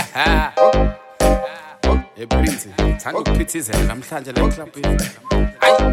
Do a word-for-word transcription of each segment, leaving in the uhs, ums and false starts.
Hey Prince, thanda ukuphithizela namhlanje la club. Hayi.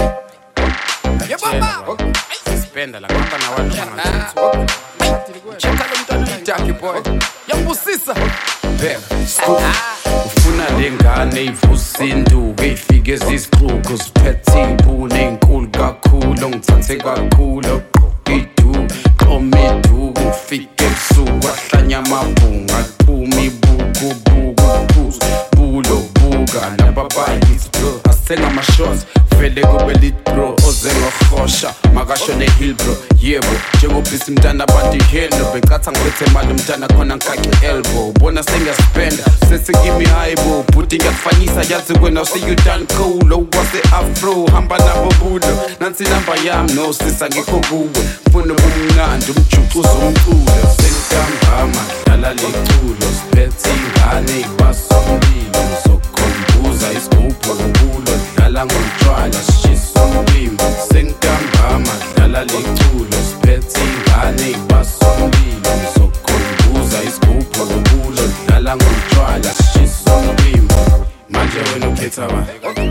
Yebaba. Spenda la ngapha nawantu mangathi. Cheka lo mntwana uyidaki boy. Yambusisa. Bheka, scoop. Ufuna lengane ivusinduku efike ezisixuku siphethe ibune enkulu kakhulu ngithathe kakhulu idu omeduku ufike ebusuku ahlanya amabhunga aphuma ibuku buku phuzu bulo buka nababayi bro asenga ama-shots vele kube lit bro oze ngohosha makasho ne-hill bro yebo njengobhisi mntana abantu ihendo becatha ngiphethe mali mntana khona ngikaqi elbow bona sengiyaspenda sesengimi hayibo bhuti ngiyakufanyisa yazi wena useyudan cool wase-afro hamba nabo bulo nansi inamba yami nosisa ngikho kuwe funa ubumnandi umjuxuza umculo sengitambama dlala leculo siphethe ingane ibasomlilo ngizokhumbuza isigubhu kubulo dlala ngomtshwala sishisa umlimo sengitambama dlala leculo siphethe ingane ibasomlilo ngizokhumbuza isigubhu kubulo dlala ngomtshwala sishisa umlimo manje wena ukhetha ba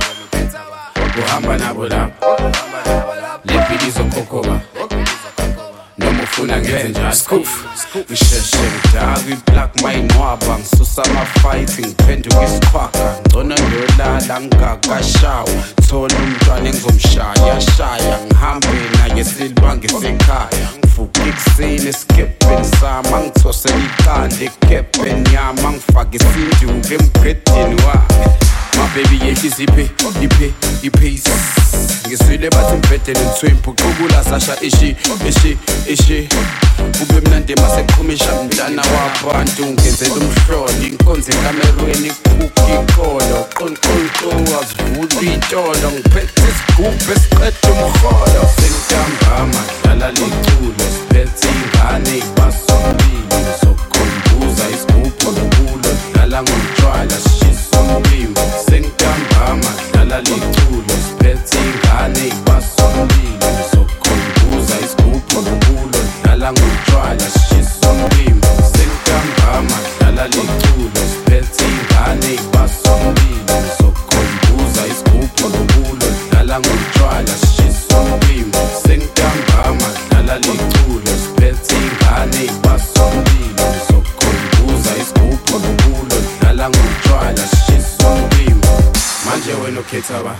uhamba nabo lapho lepilizo khokhoba noma ufuna ngenze njalo scoof ngisheshe ngidaka i-black mine waba ngisusa ama-fight ngiphenduka isikhwakha ngcono ngiyolala ngingakashawa thola umntwana engizomshaya yashaya ngihambe naye silwa ngisekhaya ngivuka ekuseni esikepeni sami angithosela iqanda ekhepeni yami angifake isinduku emgedini wakhe mababy yehlisa iphe iphe ipace ngiswile bathi mbhedeni ngithwimpu qubula sasha ishi ishi ishi ube mnandi maseqhumisha mntana wabantu ngenzela umhloli inkonzo ekamerweni kukhupha ikolo qonqonqo wazivula itolo ngiphethe isigubhu esiqeda umholo sengitambama dlala leculo siphethe ingane ibasomlilo ngizokhumbuza isigubhu kubulo dlala ngomtshwala sishisa umlimo sengitambama dlala leculo siphethe ingane ibasomlilo ngizokhumbuza isigubhu kubulo dlala ngomtshwala sishisa umlimo sengitambama dlala leculo siphethe ingane ibasomlilo ngizokhumbuza isigubhu kubulo dlala ngomtshwala sishisa umlimo sengitambama dlala leculo siphethe ingane ibasomlilo ngizokhumbuza isigubhu kubulo dlala ngomtshwala sishisa umlimo manje wena ukhetha ba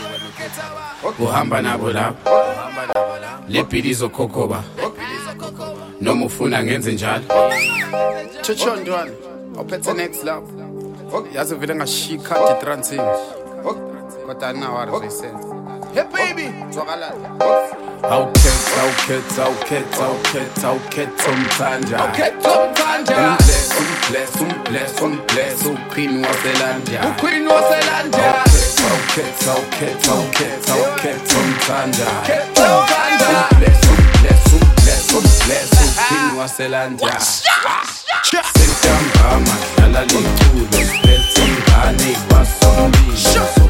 uhamba nabo lapho lepilizo khokhoba noma ufuna ngenze njalo chochondwana ophethe next love yazi vele ngashiya ikhadi transing kodwa anawari zoyisenza hey baby zwakala awukhetha awukhetha awukhetha awukhetha awukhetha umthanja awukhetha umthanja umbless umbless umbless uqueen waselanda uqueen waselanda awukhetha awukhetha awukhetha awukhetha umthanja awukhetha umthanja umbless umbless umbless umbless uqueen waselanda sengitambama dlala leculo siphethe ingane ibasomlilo